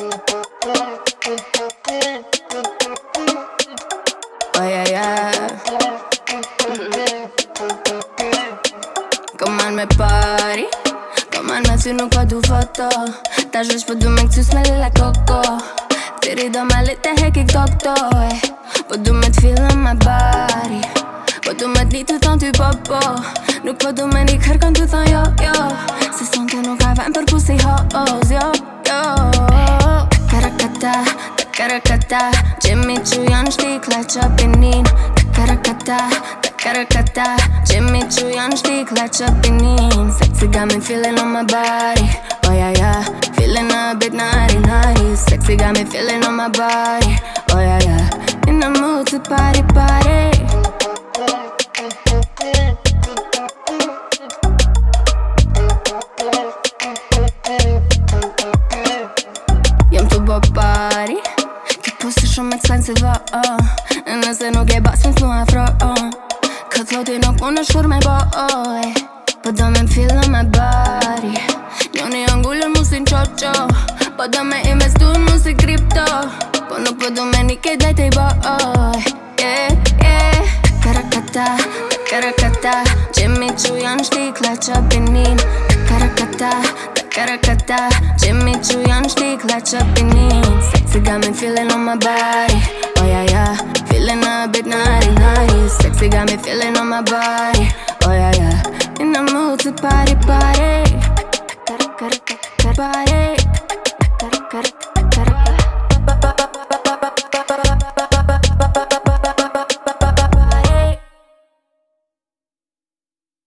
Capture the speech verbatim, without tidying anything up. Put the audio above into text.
Oh yeah, yeah. Comment me party? Comment tu nous quoi du photo? Ta juste pour du mec tu smell like coco. Tiri dans ma lite hekik doctor. Pour du met feel in my body. Pour du met ni tout en tu popo. Nuk po du me ni kërkon tu thon yo yo. Se son të nuk ka vend për pussy hoes yo yo. Takarakata, takarakata. Jimmy Choo janë shtikla qapinin. Takarakata, takarakata. Jimmy Choo janë shtikla qapinin. Sexy got me feeling on my body. Oh yeah yeah, feeling a bit naughty naughty. Sexy got me feeling on my body. Oh yeah yeah, in the mood to party party. Jam të bo party. Ki pussy shumë expensive, oh oh. E nëse nuk e basin s'nu afro, oh. Këtë thoti nuk unë shkur me bo, oh eh. Po do me m'feel on my body. Njoni angullën mu si n'qoqo. Po do me investu mu si kripto. Po nuk po do me një kejt dhejt e i bo, oh yeah, yeah. Takarakata, takarakata. Jimmy Choo janë shtikla qapinin. Takarakata, takarakata. Jimmy Choo janë shtikla qapinin. Sexy got me feeling on my body. Oh yeah yeah, feeling a bit naughty naughty. Sexy got me feeling on my body. Oh yeah yeah, in the mood to party party. Party.